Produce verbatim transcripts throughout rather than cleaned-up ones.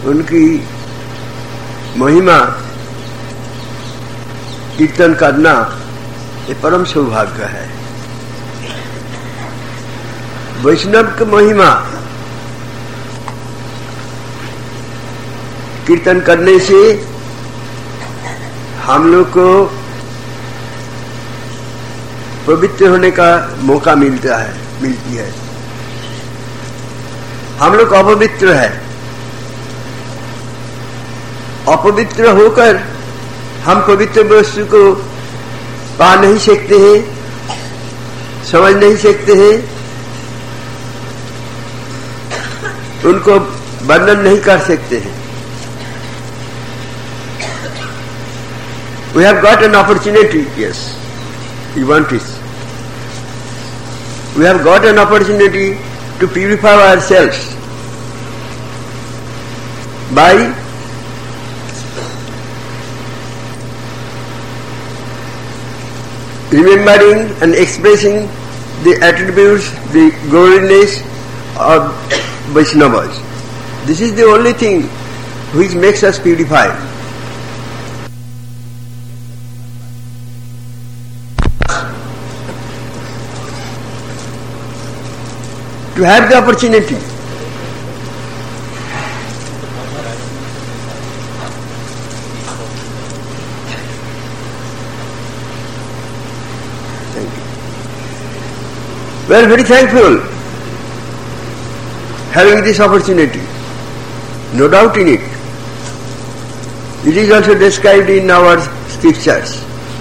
उनकी महिमा कीर्तन करना ये परम सौभाग्य है। वैष्णव की महिमा कीर्तन करने से हम लोग को पवित्र होने का मौका मिलता है मिलती है। हम लोग अपवित्र है, अपवित्र होकर हम पवित्र वस्तु को पा नहीं सकते हैं, समझ नहीं सकते हैं, उनको वर्णन नहीं कर सकते हैं। We have got an opportunity, yes, you want this. We have got an opportunity to purify ourselves by remembering and expressing the attributes, the gloriness of Vaishnavas. This is the only thing which makes us purified. To have the opportunity we are very thankful having this opportunity, no doubt in it. It is also described in our scriptures.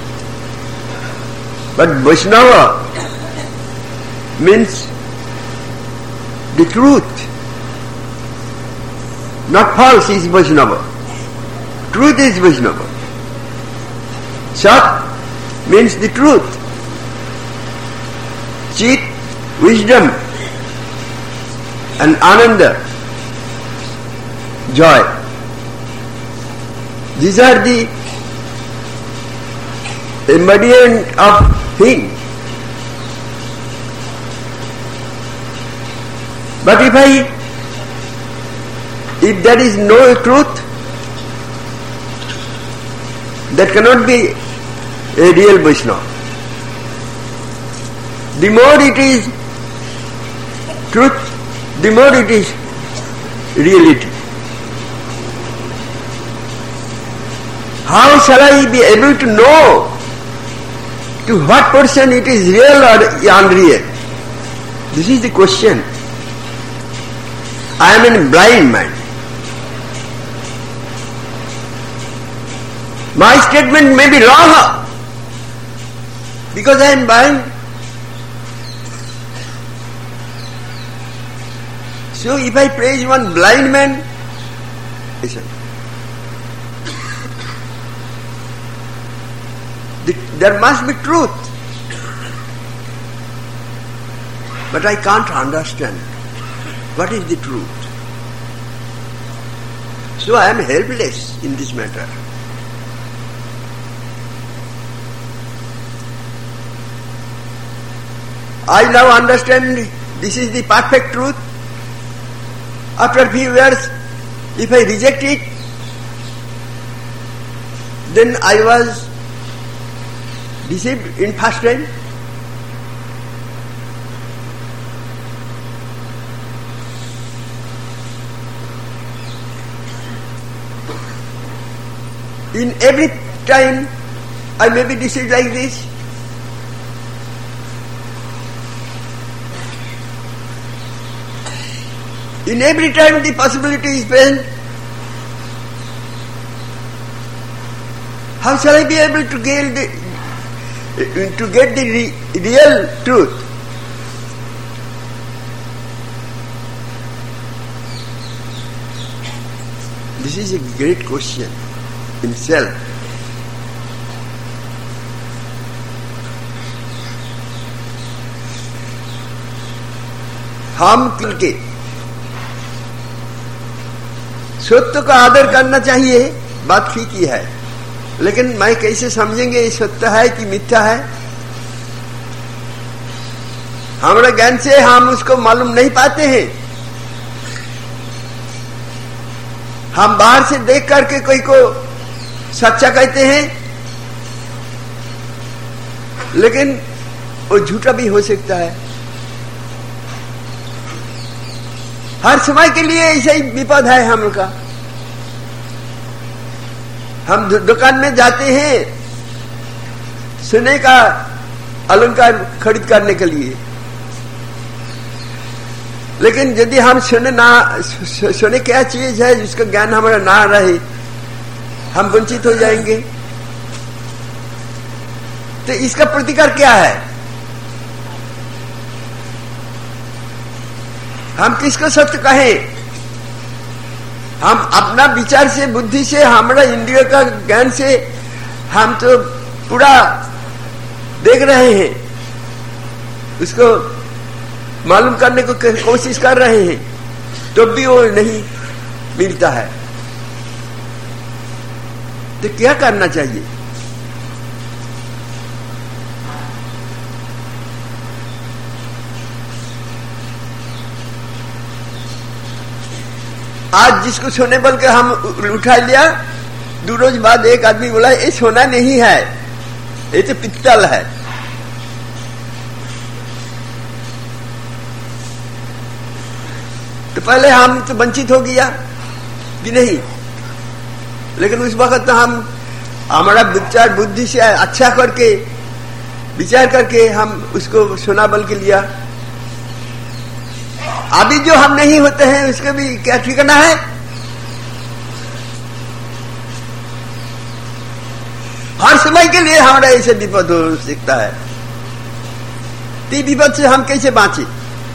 But Vaishnava means the truth, not false is Vaishnava. Truth is Vaishnava. Sat means the truth. Chit, wisdom, and Ananda, joy. These are the embodiment of thing. But if I, if there is no truth, that cannot be a real Vaishnava. The more it is truth, the more it is reality. How shall I be able to know to what portion it is real or unreal? This is the question. I am in blind mind. My statement may be wrong because I am blind. So if I praise one blind man, listen, there must be truth. But I can't understand what is the truth. So I am helpless in this matter. I now understand this is the perfect truth. After a few years, if I reject it, then I was deceived in first time. In every time I may be deceived like this. In every time the possibility is present. How shall I be able to get the, to get the re, real truth? This is a great question in self. हम किनके सत्य का आदर करना चाहिए, बात ठीक ही है, लेकिन मैं कैसे समझेंगे ये सत्य है कि मिथ्या है? हमारे ज्ञान से हम उसको मालूम नहीं पाते हैं। हम बाहर से देख करके कोई को सच्चा कहते हैं, लेकिन वो झूठा भी हो सकता है। हर समय के लिए ऐसा ही विपद है हम लोग का। हम दुकान में जाते हैं सोने का अलंकार खरीद करने के लिए, लेकिन यदि हम सोने ना सोने क्या चीज है जिसका ज्ञान हमारा ना रहे, हम वंचित हो जाएंगे। तो इसका प्रतिकार क्या है? हम किसको सत्य कहें? हम अपना विचार से, बुद्धि से, हमारा इंद्रिय का ज्ञान से हम तो पूरा देख रहे हैं, उसको मालूम करने को कोशिश कर रहे हैं, तो भी वो नहीं मिलता है। तो क्या करना चाहिए? आज जिसको सोने बोल के हम उठा लिया, दो रोज बाद एक आदमी बोला ये सोना नहीं है, ये तो पित्तल है। तो पहले हम तो वंचित हो गया कि नहीं, लेकिन उस वक्त तो हम हमारा विचार बुद्धि से अच्छा करके विचार करके हम उसको सोना बोल के लिया। अभी जो हम नहीं होते हैं उसके भी क्या ठिकाना है? हर समय के लिए हमारा ऐसे विपद हो सकता है। ती विपद से हम कैसे बांचे?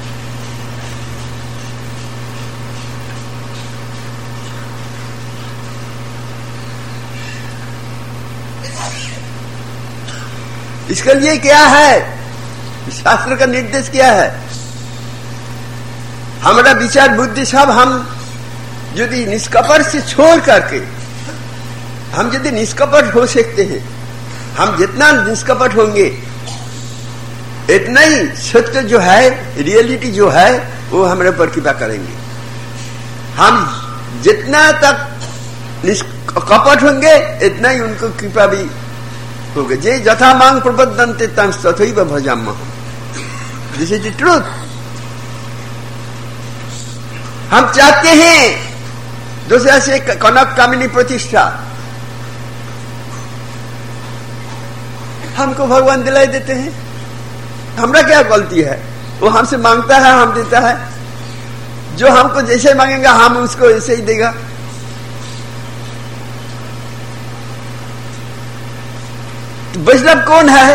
इसके लिए क्या है? शास्त्र का निर्देश क्या है? हमारा विचार बुद्धि सब हम यदि निष्कपट से छोड़ करके, हम यदि निष्कपट हो सकते हैं, हम जितना निष्कपट होंगे इतना ही सत्य जो है, रियलिटी जो है, वो हमारे पर कृपा करेंगे। हम जितना तक निष्कपट होंगे इतना ही उनको कृपा भी होगा। जे यथा मांग प्रबद्धन्ते तथैव भजाम्यहम्। This is the truth. हम चाहते हैं दूसरा से कनक कामिनी प्रतिष्ठा, हमको भगवान दिलाई देते हैं। हमरा क्या गलती है? वो हमसे मांगता है, हम देता है। जो हमको जैसे मांगेगा हम उसको ऐसे ही देगा। तो वैष्णव कौन है?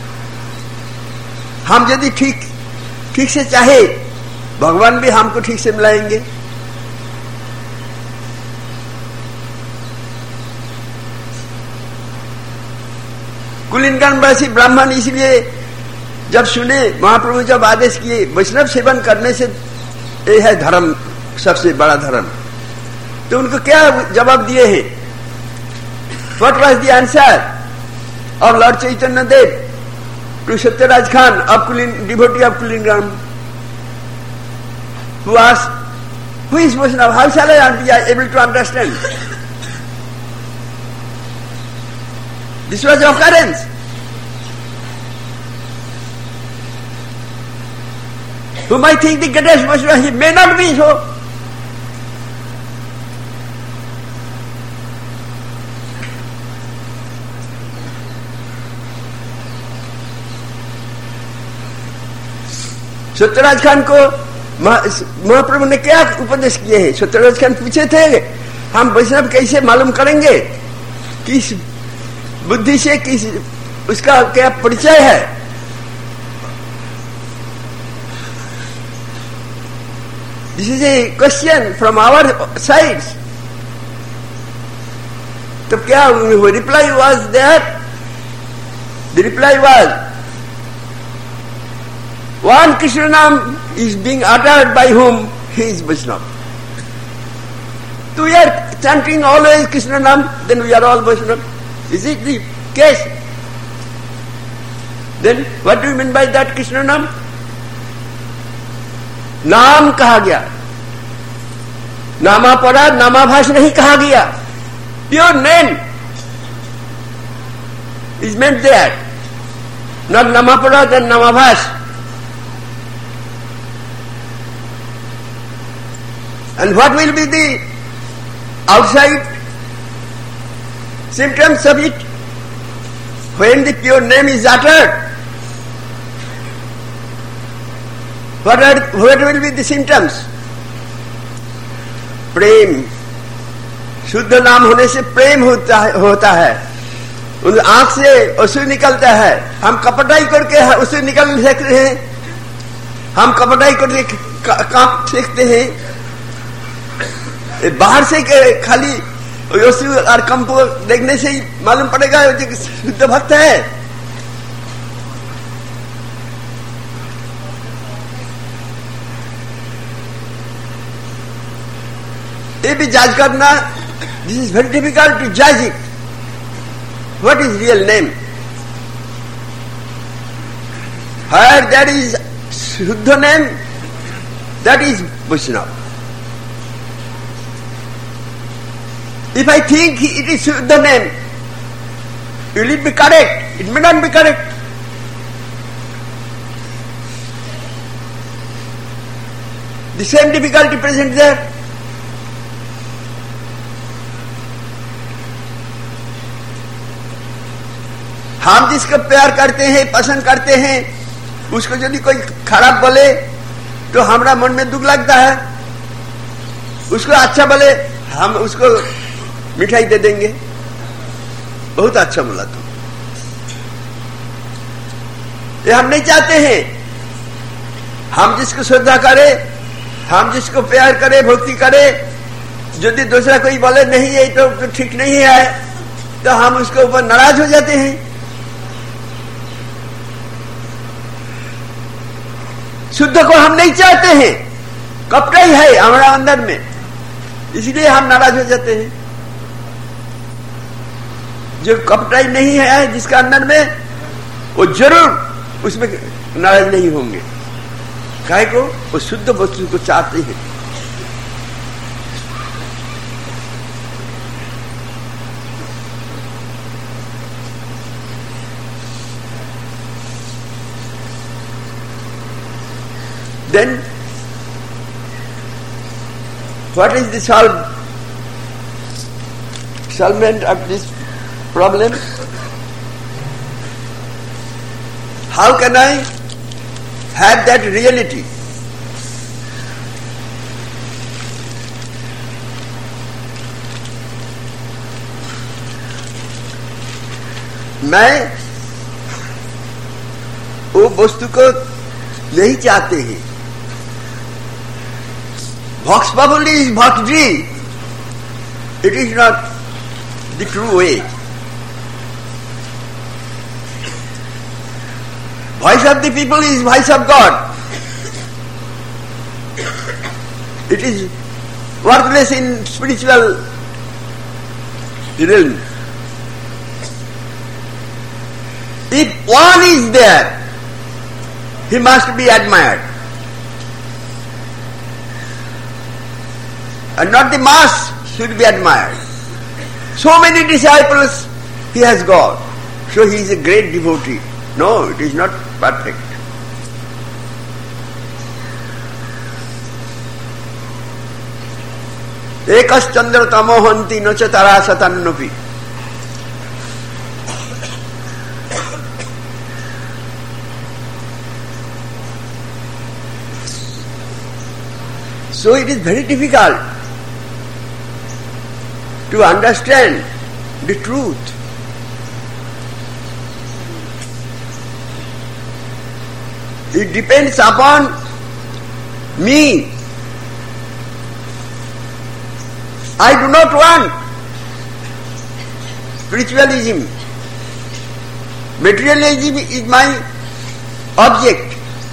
हम यदि ठीक ठीक से चाहे, भगवान भी हमको ठीक से मिलाएंगे। कुलीनगंजवासी ब्राह्मण इसलिए जब सुने, महाप्रभु जब आदेश किए वैष्णव सेवन करने से ये है धर्म, सबसे बड़ा धर्म, तो उनको क्या जवाब दिए हैं? What was the answer of Lord Chaitanya Dev to Satyaraj Khan of Kulin devotee of Kulinganj, who asked, who is Vaishnava? How shall I be able to understand? This was the occurrence. Who might think the greatest Vaishnava, he may not be so. Satyaraj Khan को महाप्रभु ने क्या उपदेश किए हैं? सत्यराज खान पूछे थे हम वैष्णव कैसे मालूम करेंगे, किस बुद्धि से, किस उसका क्या परिचय है? This is a question from our side. तो क्या reply was that? The reply was one Krishna name is being uttered by whom he is Vaishnava. So we are chanting always Krishna name, then we are all Vaishnava. Is it the case? Then what do you mean by that Krishna name? नाम कहा गया, नामापराध नामाभास नहीं कहा गया. Pure name is meant there, not namaparad and namabhas. And what will be the outside symptoms of it when the pure name is uttered? What are what will be the symptoms? प्रेम. शुद्ध नाम होने से प्रेम होता है, होता है. उन आंख से आंसू निकलता है. हम कपटाई करके आंसू निकल सकते हैं, हम कपटाई करके कांप सकते हैं. बाहर से खाली आंसू और कंप देखने से ही मालूम पड़ेगा जो शुद्ध भक्त है. ये भी जज करना, this is very difficult to judge it. What is real name? Where there is Shuddha name, that is Vaishnava. If I think it is Shuddha name, will it be correct? It may not be correct. The same difficulty present there. हम जिसको प्यार करते हैं, पसंद करते हैं, उसको यदि कोई खराब बोले तो हमारा मन में दुख लगता है. उसको अच्छा बोले हम उसको मिठाई दे देंगे, बहुत अच्छा बोला तुम. ये हम नहीं चाहते हैं. हम जिसको श्रद्धा करे, हम जिसको प्यार करे, भक्ति करे, यदि दूसरा कोई बोले नहीं ये तो, तो ठीक नहीं है, तो हम उसके ऊपर नाराज हो जाते हैं. शुद्ध को हम नहीं चाहते हैं, कपटाई है हमारा अंदर में, इसलिए हम नाराज हो जाते हैं. जो कपटाई नहीं है जिसका अंदर में, वो जरूर उसमें नाराज नहीं होंगे. काहे को? वो शुद्ध वस्तु को चाहते हैं. Then, what is the solve, solvent of this problem? How can I have that reality? मैं वो वस्तु को नहीं चाहते हैं. Vox populi is bhakti. It is not the true way. Voice of the people is voice of God. It is worthless in spiritual realm. If one is there, he must be admired. And not the mass should be admired. So many disciples he has got, so he is a great devotee. No, it is not perfect. Ekas chandra tamohanti nocha tara satannopi. So it is very difficult to understand the truth. It depends upon me. I do not want spiritualism. Materialism is my object.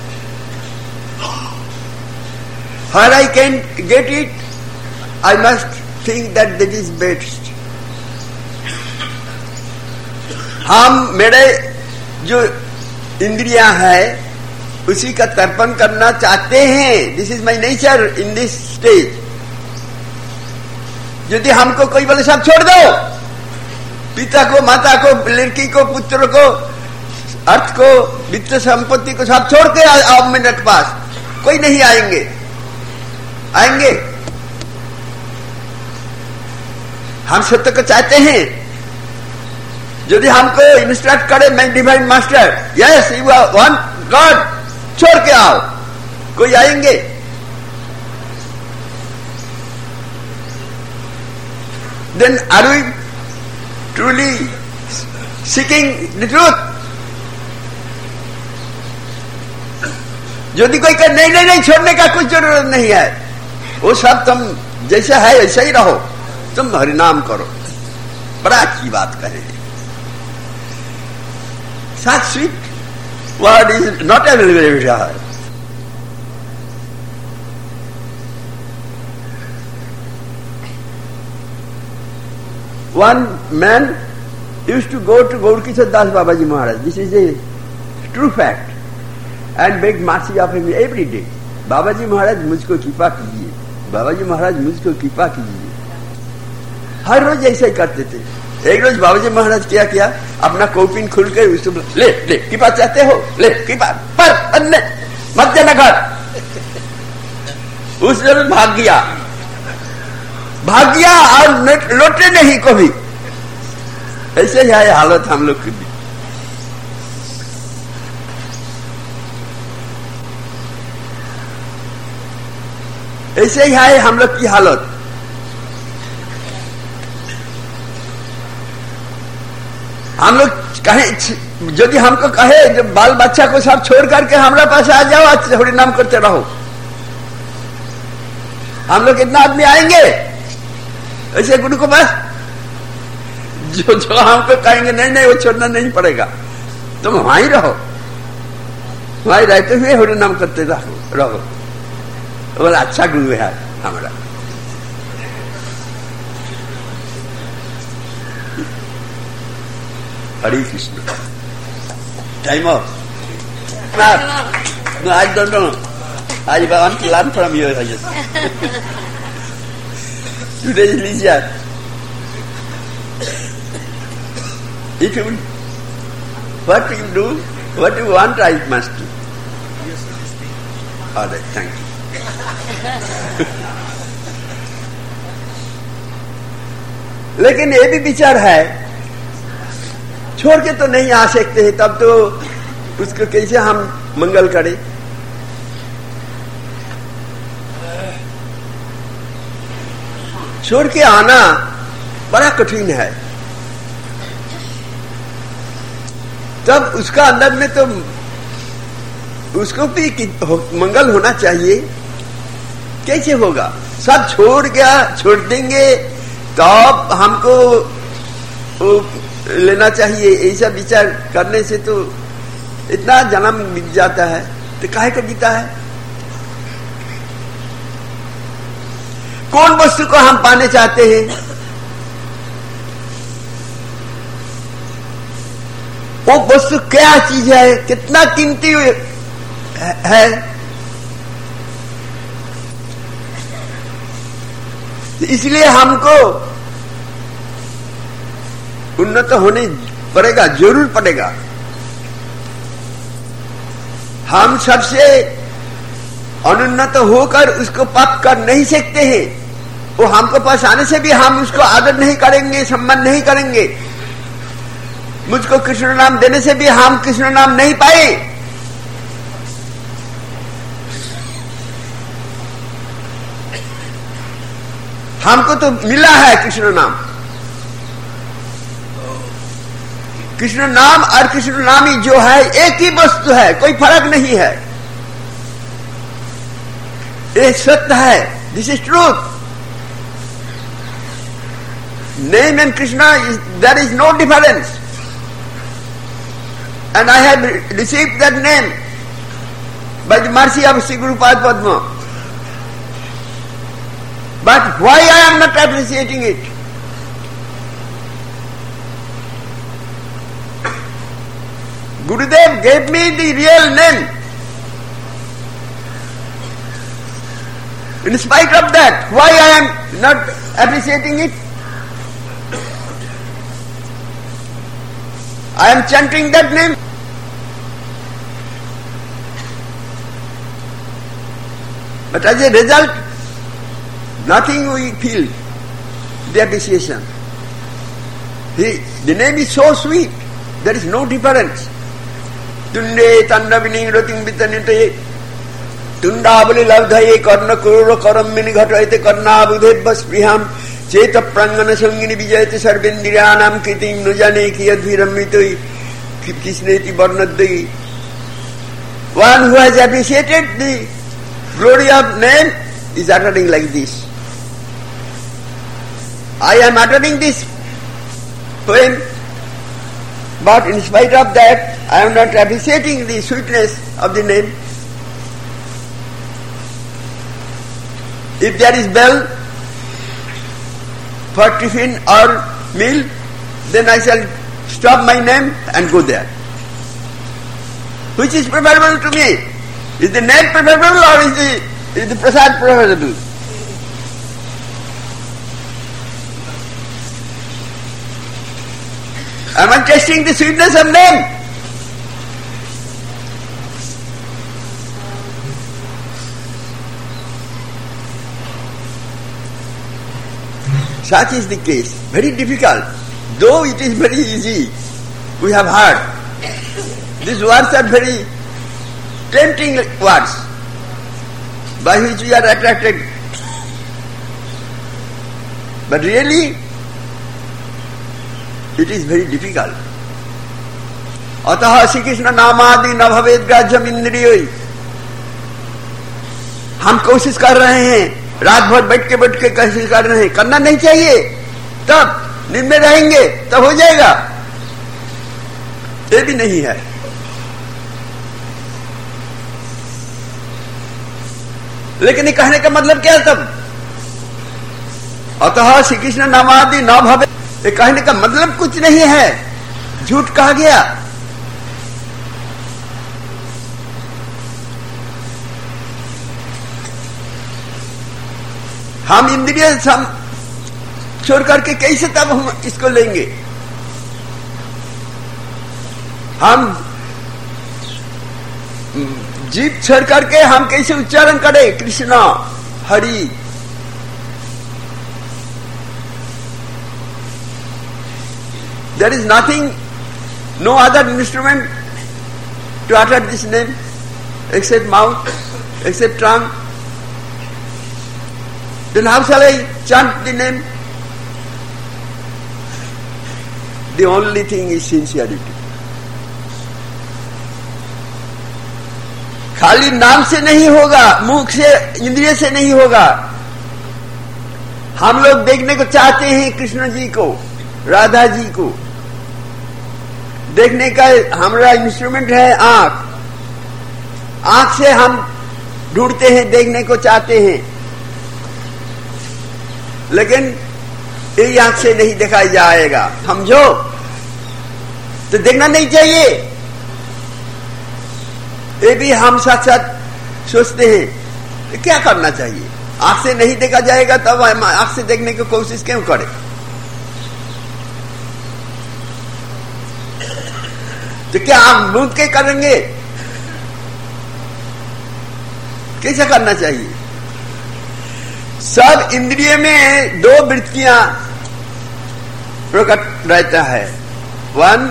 Where I can get it, I must think that that is best. हम मेरे जो इंद्रियां है उसी का तर्पण करना चाहते हैं. This is my nature in this stage. यदि हमको कोई बोले सब छोड़ दो, पिता को, माता को, लड़की को, पुत्र को, अर्थ को, वित्त संपत्ति को सब छोड़ के आओ मेरे पास, कोई नहीं आएंगे। आएंगे? हम सत्य को चाहते हैं। यदि हमको इंस्ट्रक्ट करे मैं divine master, yes you are one God, छोड़ के आओ, कोई आएंगे? Then are we truly seeking the truth? यदि कोई कहे नहीं नहीं नहीं छोड़ने का कुछ जरूरत नहीं है, वो सब तुम जैसा है ऐसा ही रहो, तुम हरिनाम करो, बड़ा अच्छी बात कहे। Such sweet word is not available everywhere. One man used to go to Gaurkishore Das Babaji Maharaj. This is a true fact. And beg mercy of him every day. Babaji Maharaj मुझको कृपा कीजिए, बाबाजी महाराज मुझको कृपा कीजिए। हर रोज ऐसा ही करते थे। एक रोज बाबाजी महाराज क्या किया, अपना कौपिन खुल के उसको ले ले कृपा चाहते हो, ले कृपा पर अन्य मत जाना घर। उस दिन भाग गया, भाग गया और लौटे नहीं कभी। ऐसे ही है हालत हम लोग की भी। ऐसे ही है हम लोग की हालत। हम लोग कहे, यदि हमको कहे जब बाल बच्चा को सब छोड़ करके हमारे पास आ जाओ, आज हरि नाम करते रहो, हम लोग कितना आदमी आएंगे ऐसे गुरु को पास? जो जो हमको कहेंगे नहीं नहीं वो छोड़ना नहीं पड़ेगा, तुम वहीं रहो, वहीं रहते हुए हरि नाम करते रहो रहो बोला अच्छा गुरु है हमारा। Hare Krishna. Time off. No, no, I don't know. I want to learn from you. I just. Today is leisure. If you, what you do, what you want, I must do. All right, thank you. लेकिन ये भी विचार है, छोड़ के तो नहीं आ सकते हैं, तब तो उसको कैसे हम मंगल करें? छोड़ के आना बड़ा कठिन है। तब उसका अंदर में तो उसको भी मंगल होना चाहिए। कैसे होगा? सब छोड़ गया, छोड़ देंगे तब तो हमको लेना चाहिए, ऐसा विचार करने से तो इतना जन्म बीत जाता है, तो काहे को बीता है? कौन वस्तु को हम पाने चाहते हैं? वो वस्तु क्या चीज है, कितना कीमती है? इसलिए हमको उन्नत होने पड़ेगा, जरूर पड़ेगा। हम सबसे अनुन्नत होकर उसको पाप कर नहीं सकते हैं। वो हमको पास आने से भी हम उसको आदर नहीं करेंगे, सम्मान नहीं करेंगे। मुझको कृष्ण नाम देने से भी हम कृष्ण नाम नहीं पाए। हमको तो मिला है कृष्ण नाम। कृष्ण नाम और कृष्ण नामी जो है एक ही वस्तु है, कोई फर्क नहीं है। ये सत्य है, this is truth. Name and Krishna, is, there is no difference. And I have received that name by the mercy of Sri Guru Padma. But why I am not appreciating it? Gurudev gave me the real name. In spite of that, why I am not appreciating it. I am chanting that name. But as a result, nothing we feel the appreciation. He, the name is so sweet, there is no difference. Tunde tandavining rating vitanite tundabali lavdhaye karna kurura karammini ghatayate karna budhebhas priham cheta prangana sangini vijayate sarvendriyanam kriting nujane kiyadhirammitoi kisneti varnadhi. One who has appreciated the glory of name is uttering like this. I am uttering this poem, but in spite of that, I am not appreciating the sweetness of the name. If there is bell for tiffin or meal, then I shall stop my name and go there. Which is preferable to me? Is the name preferable or is the, is the prasad preferable? Am I tasting the sweetness of name? Such is the case. Very difficult. Though it is very easy, we have heard. These words are very tempting words by which we are attracted. But really, it is very difficult. अतः श्री कृष्ण नामादि न भवेद ग्राह्यम इंद्रियों. हम कोशिश कर रहे हैं, रात भर बैठ के बैठ के कोशिश कर रहे हैं. करना नहीं चाहिए. तब नींद में रहेंगे तब हो जाएगा. ये भी नहीं है. लेकिन ये कहने का मतलब क्या है तब? अतः श्री कृष्ण नामादि न भवेद. ये कहने का मतलब कुछ नहीं है. झूठ कहा गया. हम इंद्रिय सम छोड़ करके कैसे तब हम इसको लेंगे? हम जीभ छोड़ करके हम कैसे उच्चारण करें Krishna Hari? There is nothing, no other instrument to utter this name except mouth, except tongue. Then how shall I chant the name? The only thing is sincerity. खाली नाम से नहीं होगा, मुख से, इंद्रिय से नहीं होगा. हम लोग देखने को चाहते हैं कृष्ण जी को, राधा जी को. देखने का हमारा इंस्ट्रूमेंट है आंख. आंख से हम ढूंढते हैं, देखने को चाहते हैं. लेकिन ये आंख से नहीं देखा जाएगा. समझो, तो देखना नहीं चाहिए. ये भी हम साथ साथ सोचते हैं क्या करना चाहिए. आंख से नहीं देखा जाएगा तब हम आंख से देखने की कोशिश क्यों करें? तो क्या हम मूंद के करेंगे? कैसे करना चाहिए? सब इंद्रिय में दो वृत्तियां प्रकट रहता है. One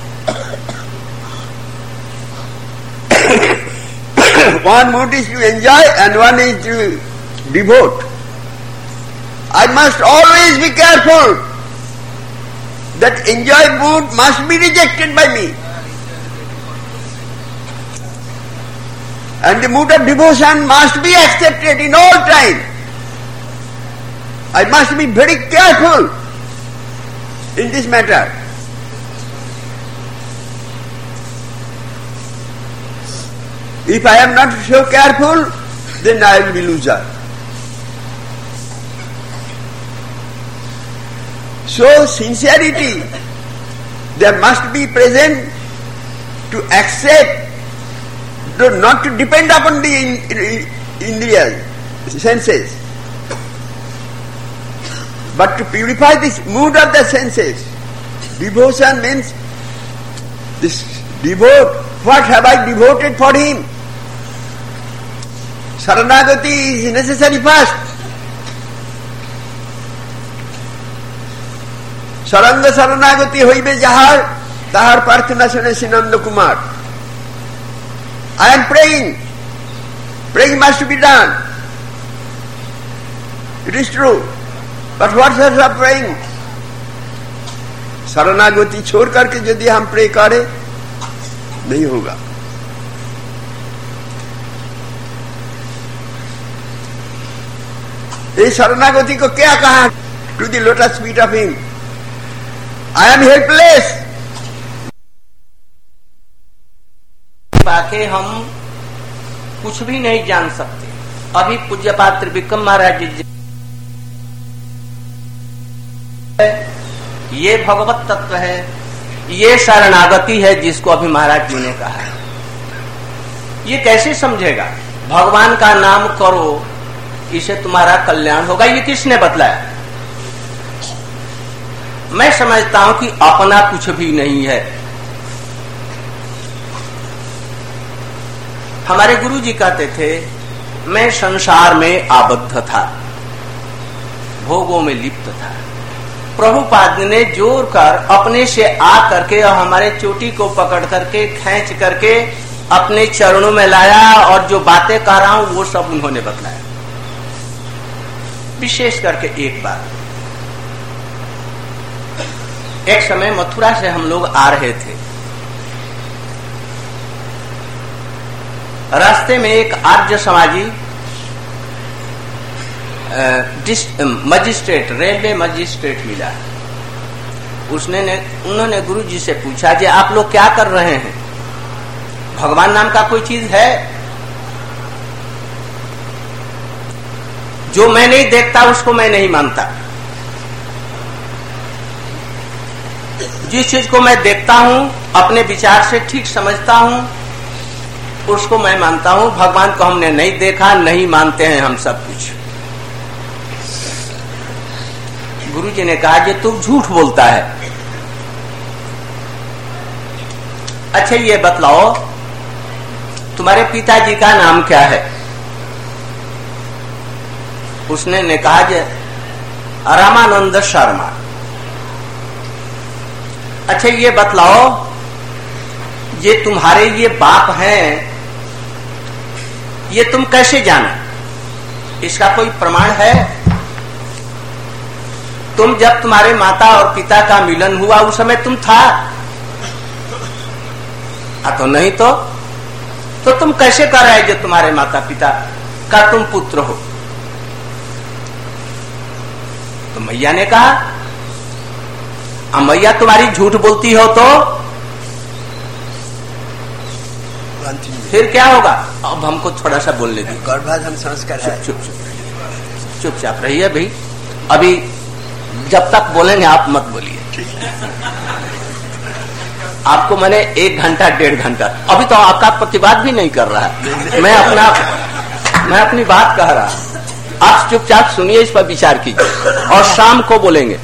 one mood is to enjoy and one is to devote. I must always be careful that enjoy mood must be rejected by me. And the mood of devotion must be accepted in all time. I must be very careful in this matter. If I am not so careful, then I will be loser. So sincerity there must be present to accept, not to depend upon the indriyas, senses. but to purify this mood of the senses. Devotion means this devote. What have I devoted for him? Saranagati is necessary first. Saranga Saranagati hoibe jahar, tahar prarthana shune Sinanda Kumar. I am praying. Praying must be done. It is true. But what is our praying? शरणागति छोड़ करके यदि हम pray करें नहीं होगा. इस शरणागति को क्या कहा? To the lotus feet of him. I am helpless. पाके हम कुछ भी नहीं जान सकते. अभी पूज्यपात त्रिविक्रम महाराज जी ये भगवत तत्व है, ये शरणागति है जिसको अभी महाराज जी ने कहा. ये कैसे समझेगा? भगवान का नाम करो, इसे तुम्हारा कल्याण होगा. ये किसने बतलाया? मैं समझता हूं कि अपना कुछ भी नहीं है. हमारे गुरु जी कहते थे, मैं संसार में आबद्ध था, भोगों में लिप्त था. प्रभुपाद ने जोर कर अपने से आ करके और हमारे चोटी को पकड़ करके खींच करके अपने चरणों में लाया और जो बातें कह रहा हूं वो सब उन्होंने बतलाया. विशेष करके एक बात, एक समय मथुरा से हम लोग आ रहे थे. रास्ते में एक आर्य समाजी मजिस्ट्रेट, रेलवे मजिस्ट्रेट मिला. उसने ने, उन्होंने गुरु जी से पूछा कि आप लोग क्या कर रहे हैं? भगवान नाम का कोई चीज है? जो मैं नहीं देखता उसको मैं नहीं मानता. जिस चीज को मैं देखता हूं, अपने विचार से ठीक समझता हूं, उसको मैं मानता हूं. भगवान को हमने नहीं देखा, नहीं मानते हैं हम सब कुछ. गुरु जी ने कहा कि तू झूठ बोलता है. अच्छा ये बतलाओ, तुम्हारे पिताजी का नाम क्या है? उसने ने कहा कि रामानंद शर्मा. अच्छा ये बतलाओ, ये तुम्हारे ये बाप हैं, ये तुम कैसे जाने? इसका कोई प्रमाण है? तुम जब तुम्हारे माता और पिता का मिलन हुआ उस समय तुम था? आ तो नहीं तो तो तुम कैसे कह रहे जो तुम्हारे माता पिता का तुम पुत्र हो? तो मैया ने कहा, आ मैया तुम्हारी झूठ बोलती हो तो फिर क्या होगा? अब हमको थोड़ा सा बोलने दो. गर्भाधान संस्कार है. चुप चुप चुपचाप रहिए भाई. अभी जब तक बोलेंगे आप मत बोलिए. आपको मैंने एक घंटा डेढ़ घंटा, अभी तो आपका प्रतिवाद भी नहीं कर रहा है. मैं अपना मैं अपनी बात कह रहा. आप चुपचाप सुनिए, इस पर विचार कीजिए और शाम को बोलेंगे.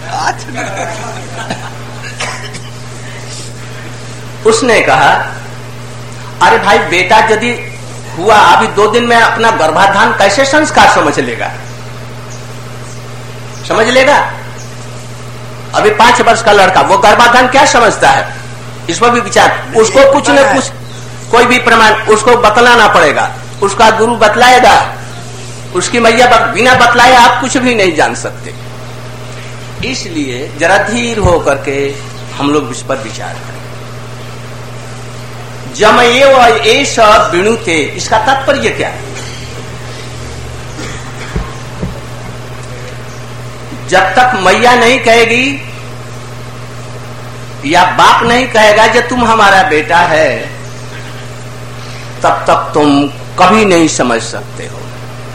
उसने कहा, अरे भाई बेटा यदि हुआ, अभी दो दिन में अपना गर्भाधान कैसे संस्कार समझ लेगा? समझ लेगा? अभी पांच वर्ष का लड़का, वो गर्भाधान क्या समझता है? इस पर भी विचार. उसको कुछ न कुछ कोई भी प्रमाण उसको बतलाना पड़ेगा. उसका गुरु बतलाएगा, उसकी मैया बिना बतलाए आप कुछ भी नहीं जान सकते. इसलिए जरा धीर होकर के हम लोग इस पर विचार करें. जमये व एष विणुते, इसका तात्पर्य क्या है? जब तक मैया नहीं कहेगी या बाप नहीं कहेगा कि तुम हमारा बेटा है, तब तक तुम कभी नहीं समझ सकते हो.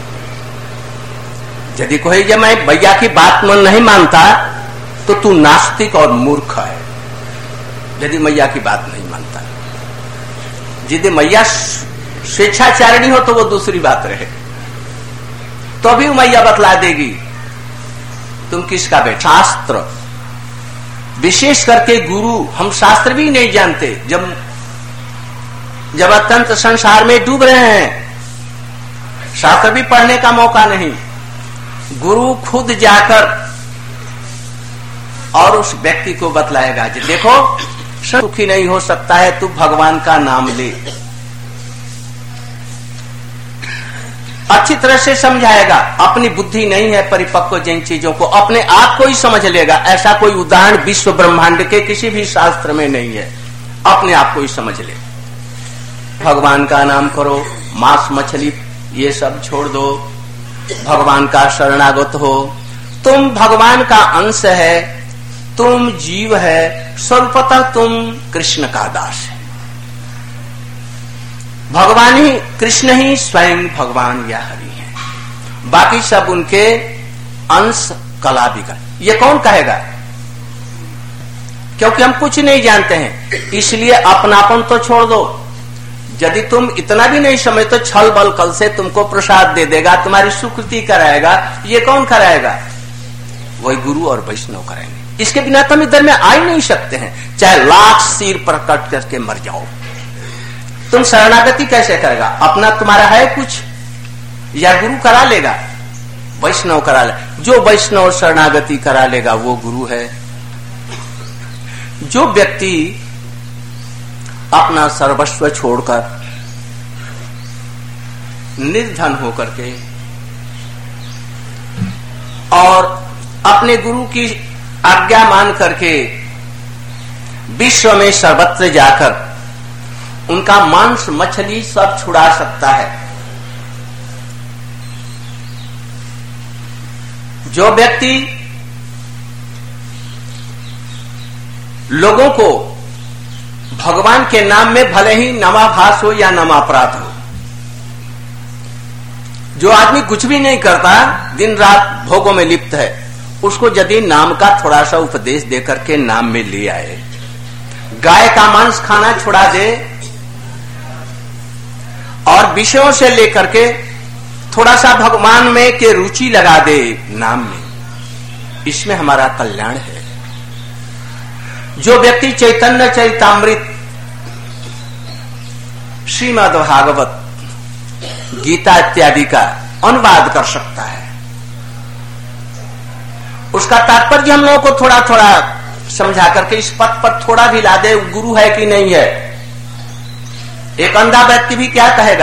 यदि कोई जब मैं भैया की बात मन नहीं मानता तो तू नास्तिक और मूर्ख है. यदि मैया की बात नहीं मानता, यदि मैया स्वेच्छाचारिणी हो तो वो दूसरी बात रहे, तो भी मैया बतला देगी तुम किसका बेटा? शास्त्र, विशेष करके गुरु। हम शास्त्र भी नहीं जानते, जब जब अत्यंत संसार में डूब रहे हैं, शास्त्र भी पढ़ने का मौका नहीं। गुरु खुद जाकर और उस व्यक्ति को बतलाएगा कि देखो सुखी नहीं हो सकता है, तू भगवान का नाम ले। अच्छी तरह से समझाएगा। अपनी बुद्धि नहीं है परिपक्व जिन चीजों को, अपने आप को ही समझ लेगा। ऐसा कोई उदाहरण विश्व ब्रह्मांड के किसी भी शास्त्र में नहीं है। अपने आप को ही समझ ले। भगवान का नाम करो, मांस मछली ये सब छोड़ दो, भगवान का शरणागत हो। तुम भगवान का अंश है, तुम जीव है, स्वरूपतः तुम कृष्ण का दास है। भगवान ही, कृष्ण ही स्वयं भगवान या हरि है, बाकी सब उनके अंश कला बिगड़। ये कौन कहेगा? क्योंकि हम कुछ नहीं जानते हैं, इसलिए अपनापन तो छोड़ दो। यदि तुम इतना भी नहीं समझ तो छल बल कल से तुमको प्रसाद दे देगा, तुम्हारी सुकृति कराएगा। ये कौन कराएगा? वही गुरु और वैष्णव कराएंगे। इसके बिना तुम इधर में आ ही नहीं सकते हैं, चाहे लाख सिर पर कट करके मर जाओ। तुम शरणागति कैसे करेगा? अपना तुम्हारा है कुछ, या गुरु करा लेगा? वैष्णव करा ले। जो वैष्णव शरणागति करा लेगा वो गुरु है। जो व्यक्ति अपना सर्वस्व छोड़कर निर्धन होकर के और अपने गुरु की आज्ञा मान करके विश्व में सर्वत्र जाकर उनका मांस मछली सब छुड़ा सकता है, जो व्यक्ति लोगों को भगवान के नाम में भले ही नमाभास हो या नमापराध हो, जो आदमी कुछ भी नहीं करता, दिन रात भोगों में लिप्त है, उसको यदि नाम का थोड़ा सा उपदेश देकर के नाम में ले आए, गाय का मांस खाना छुड़ा दे और विषयों से लेकर के थोड़ा सा भगवान में के रुचि लगा दे नाम में, इसमें हमारा कल्याण है। जो व्यक्ति चैतन्य चरितामृत, श्रीमद् भागवत, गीता इत्यादि का अनुवाद कर सकता है, उसका तात्पर्य हम लोगों को थोड़ा थोड़ा समझा करके इस पथ पर थोड़ा भी ला दे, गुरु है कि नहीं है। एक अंधा व्यक्ति भी क्या कहेगा?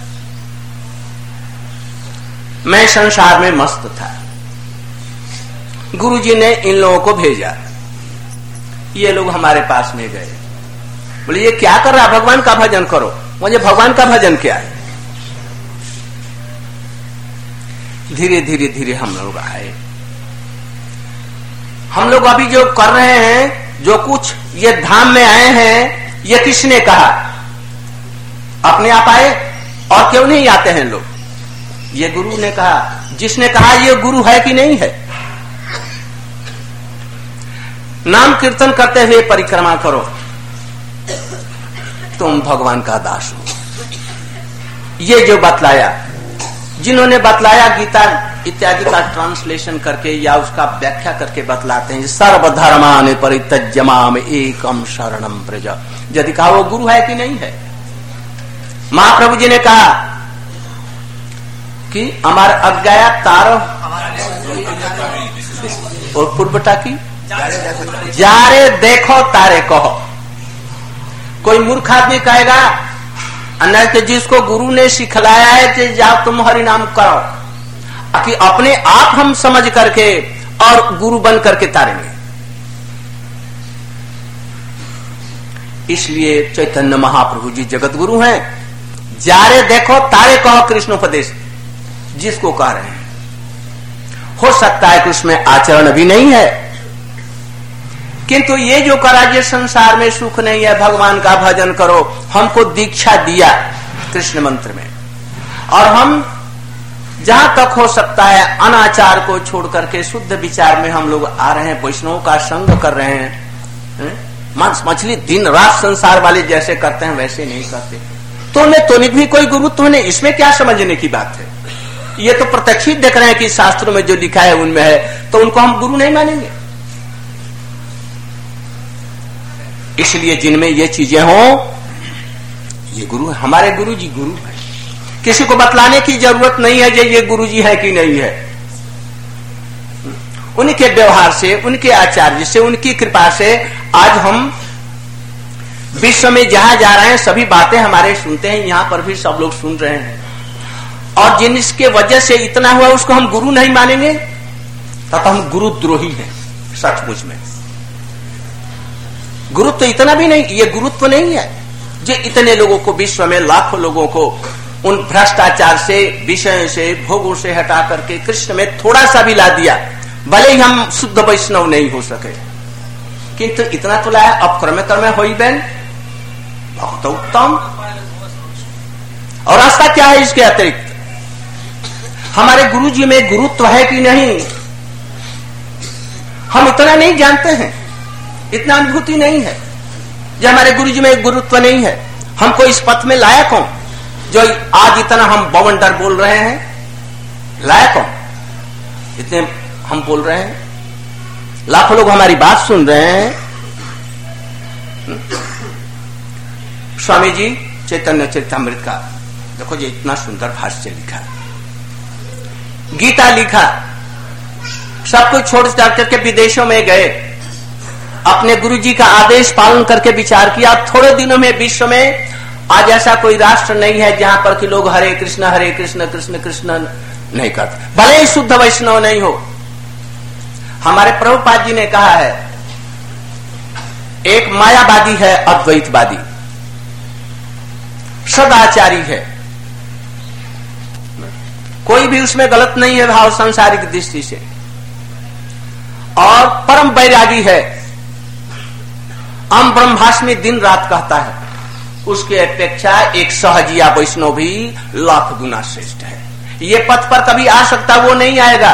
मैं संसार में मस्त था, गुरुजी ने इन लोगों को भेजा, ये लोग हमारे पास में गए। बोले ये क्या कर रहा? भगवान का भजन करो। मुझे भगवान का भजन क्या है? धीरे धीरे धीरे हम लोग आए। हम लोग अभी जो कर रहे हैं, जो कुछ ये धाम में आए हैं, ये किसने कहा? अपने आप आए? और क्यों नहीं आते हैं लोग? ये गुरु ने कहा। जिसने कहा ये गुरु है कि नहीं है? नाम कीर्तन करते हुए परिक्रमा करो, तुम भगवान का दास हो। ये जो बतलाया, जिन्होंने बतलाया गीता इत्यादि का ट्रांसलेशन करके या उसका व्याख्या करके बतलाते हैं, सर्वधर्मान् परित्यज्य माम एकम शरणम व्रज। यदि कहा वो गुरु है कि नहीं है? महाप्रभु जी ने कहा कि अमर अज्ञाया तारो और पूर्वटा की जारे देखो तारे कहो। कोई मूर्ख आदमी कहेगा अन्य के जिसको गुरु ने सिखलाया है कि जाओ तुम हरि नाम करो, कि अपने आप हम समझ करके और गुरु बन करके तारेंगे। इसलिए चैतन्य महाप्रभु जी जगत गुरु हैं। जारे देखो तारे कहो कृष्णोपदेश जिसको कह रहे हैं। हो सकता है कि उसमें आचरण भी नहीं है, किंतु ये जो करा, ये संसार में सुख नहीं है, भगवान का भजन करो, हमको दीक्षा दिया कृष्ण मंत्र में, और हम जहां तक हो सकता है अनाचार को छोड़ करके शुद्ध विचार में हम लोग आ रहे हैं, वैष्णव का संग कर रहे हैं। मांस मछली दिन रात संसार वाले जैसे करते हैं वैसे नहीं करते। तो ने तो भी कोई गुरुत्व नहीं, इसमें क्या समझने की बात है? ये तो प्रत्यक्षित देख रहे हैं कि शास्त्रों में जो लिखा है उनमें है, तो उनको हम गुरु नहीं मानेंगे। इसलिए जिनमें ये चीजें हो, ये गुरु है। हमारे गुरु जी गुरु है, किसी को बतलाने की जरूरत नहीं है कि ये गुरु जी है कि नहीं है। उनके व्यवहार से, उनके आचार्य से, उनकी कृपा से आज हम विश्व में जहां जा रहे हैं सभी बातें हमारे सुनते हैं, यहां पर भी सब लोग सुन रहे हैं। और जिनके वजह से इतना हुआ उसको हम गुरु नहीं मानेंगे तब तो हम गुरुद्रोही हैं सचमुच में। गुरुत्व इतना भी नहीं, ये गुरुत्व नहीं है जो इतने लोगों को, विश्व में लाखों लोगों को उन भ्रष्टाचार से, विषय से, भोगों से हटा करके कृष्ण में थोड़ा सा भी ला दिया। भले ही हम शुद्ध वैष्णव नहीं हो सके, किंतु इतना तो लाया। अब क्रमे क्रमे हो बैन बहुत उत्तम। और रास्ता क्या है इसके अतिरिक्त? हमारे गुरु जी में गुरुत्व है कि नहीं हम इतना नहीं जानते हैं, इतना अनुभूति नहीं है। जो हमारे गुरु जी में गुरुत्व नहीं है, हमको इस पथ में लाया कौन? जो आज इतना हम बवंडर बोल रहे हैं, लाया कौन? इतने हम बोल रहे हैं, लाखों लोग हमारी बात सुन रहे हैं। स्वामी जी चैतन्य चरितामृत का देखो जी, इतना सुंदर भाष्य लिखा, गीता लिखा, सब कुछ छोड़ छाड़ करके विदेशों में गए, अपने गुरुजी का आदेश पालन करके विचार किया। थोड़े दिनों में विश्व में आज ऐसा कोई राष्ट्र नहीं है जहां पर कि लोग हरे कृष्ण हरे कृष्ण कृष्ण कृष्ण नहीं करते, भले ही शुद्ध वैष्णव नहीं हो। हमारे प्रभुपाद जी ने कहा है, एक मायावादी है अद्वैतवादी, सदाचारी है, कोई भी उसमें गलत नहीं है भाव सांसारिक दृष्टि से, और परम वैरागी है, अम ब्रह्मास्मि दिन रात कहता है, उसके अपेक्षा एक सहजिया वैष्णव भी लाख गुना श्रेष्ठ है। ये पथ पर कभी आ सकता, वो नहीं आएगा।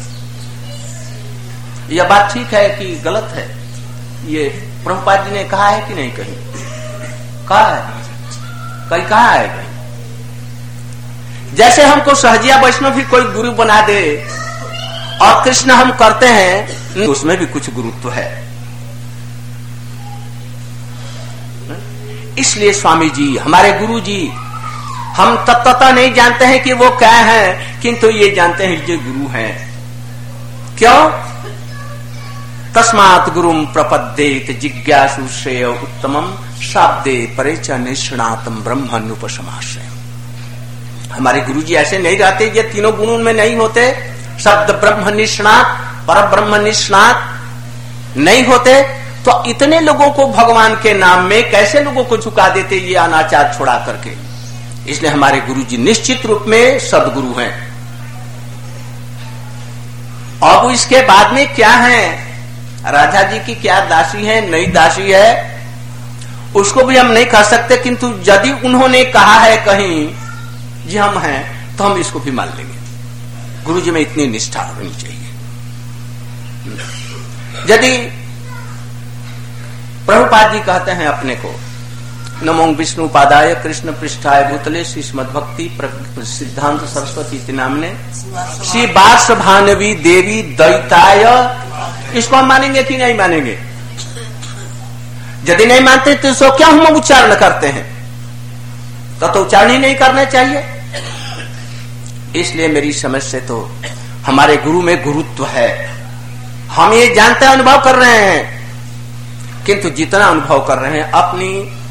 यह बात ठीक है कि गलत है? ये प्रभुपाद जी ने कहा है कि नहीं? कहीं कहा है, कहीं कहा है कहीं? जैसे हमको सहजिया वैष्णव भी कोई गुरु बना दे और कृष्ण हम करते हैं, उसमें भी कुछ गुरुत्व है। इसलिए स्वामी जी, हमारे गुरु जी, हम तत्वता नहीं जानते हैं कि वो क्या है, किंतु ये जानते हैं कि ये गुरु हैं। क्यों? तस्मात् गुरुम प्रपद्येत जिज्ञासु श्रेय उत्तमम शाब्दे परे च निष्णातम ब्रह्मनुपसमाश्रय। हमारे गुरु जी ऐसे नहीं रहते, ये तीनों गुणों में नहीं होते। शब्द ब्रह्म निष्णात, पर ब्रह्म निष्णात नहीं होते, तो इतने लोगों को भगवान के नाम में कैसे लोगों को झुका देते ये अनाचार छोड़ा करके। इसलिए हमारे गुरु जी निश्चित रूप में सदगुरु हैं। अब इसके बाद में क्या है, राधा जी की क्या दासी है, नई दासी है, उसको भी हम नहीं कह सकते, किंतु यदि उन्होंने कहा है कहीं जी हम हैं, तो हम इसको भी मान लेंगे। गुरु जी में इतनी निष्ठा होनी चाहिए। यदि प्रभुपाद जी कहते हैं अपने को, नमो विष्णु पादाय कृष्ण पृष्ठाय भूतले श्री श्रीमद्भक्ति सिद्धांत सरस्वती नामने श्री बास भानवी देवी दैताय, इसको हम मानेंगे कि नहीं मानेंगे? यदि नहीं मानते तो इसको क्या हम उच्चारण करते हैं? तो, तो उच्चारण ही नहीं करना चाहिए। इसलिए मेरी समझ से तो हमारे गुरु में गुरुत्व है, हम ये जानते हैं, अनुभव कर रहे हैं, किंतु जितना अनुभव कर रहे हैं अपनी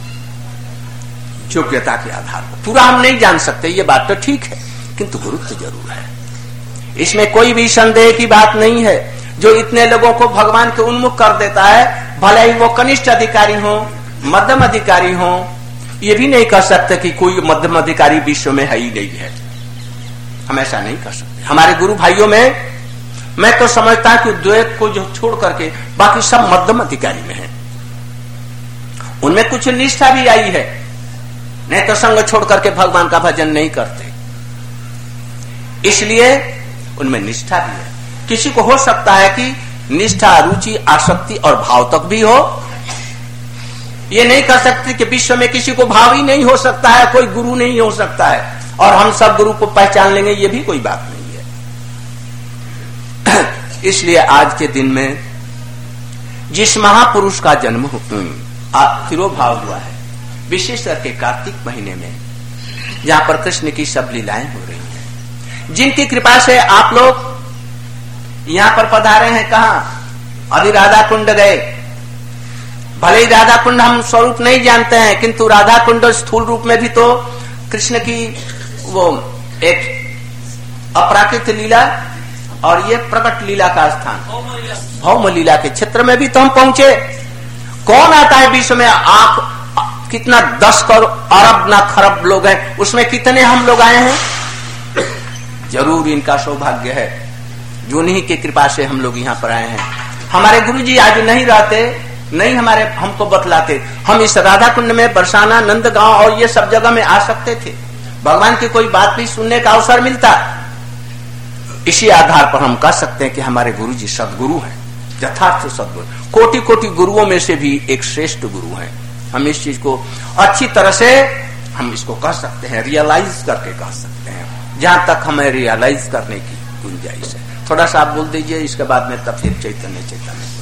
योग्यता के आधार पर, पूरा हम नहीं जान सकते, ये बात तो ठीक है, किंतु गुरुत्व जरूर है। इसमें कोई भी संदेह की बात नहीं है। जो इतने लोगों को भगवान के उन्मुख कर देता है, भले ही वो कनिष्ठ अधिकारी हो, मध्यम अधिकारी हो, ये भी नहीं कह सकते कि कोई मध्यम अधिकारी विश्व में है ही नहीं है। हम ऐसा नहीं कर सकते। हमारे गुरु भाइयों में मैं तो समझता हूं कि द्वैत को जो छोड़ करके बाकी सब मध्यम अधिकारी में है। उनमें कुछ निष्ठा भी आई है, नहीं तो संग छोड़ करके भगवान का भजन नहीं करते, इसलिए उनमें निष्ठा भी है। किसी को हो सकता है कि निष्ठा, रुचि, आसक्ति और भाव तक भी हो। ये नहीं कर सकते कि विश्व में किसी को भाव ही नहीं हो सकता है, कोई गुरु नहीं हो सकता है। और हम सब गुरु को पहचान लेंगे, ये भी कोई बात नहीं है। इसलिए आज के दिन में जिस महापुरुष का जन्म तिरोभाव हुआ है, विशेष करके कार्तिक महीने में, जहां पर कृष्ण की सब लीलाएं हो रही हैं, जिनकी कृपा से आप लोग यहां पर पधारे हैं। कहा अभी राधा कुंड गए, भले ही राधा कुंड हम स्वरूप नहीं जानते हैं, किंतु राधा कुंड स्थूल रूप में भी तो कृष्ण की वो एक अपराकृत लीला और ये प्रकट लीला का स्थान, भौम लीला के क्षेत्र में भी तो हम पहुंचे। कौन आता है विश्व में, आंख कितना दस करोड़ अरब ना खरब लोग हैं, उसमें कितने हम लोग आए हैं। जरूर इनका सौभाग्य है, जो उन्हीं की कृपा से हम लोग यहाँ पर आए हैं। हमारे गुरुजी आज नहीं रहते, नहीं हमारे हमको बतलाते, हम इस राधा कुंड में, बरसाना, नंदगांव और ये सब जगह में आ सकते थे। भगवान की कोई बात भी सुनने का अवसर मिलता। इसी आधार पर हम कह सकते हैं कि हमारे गुरुजी सदगुरु हैं, यथार्थ सदगुरु, कोटि कोटि गुरुओं में से भी एक श्रेष्ठ गुरु हैं। हम इस चीज को अच्छी तरह से हम इसको कह सकते हैं, रियलाइज करके कह सकते हैं, जहां तक हमें रियलाइज करने की गुंजाइश है। थोड़ा सा आप बोल दीजिए, इसके बाद में तब फिर चैतन्य चैतन्य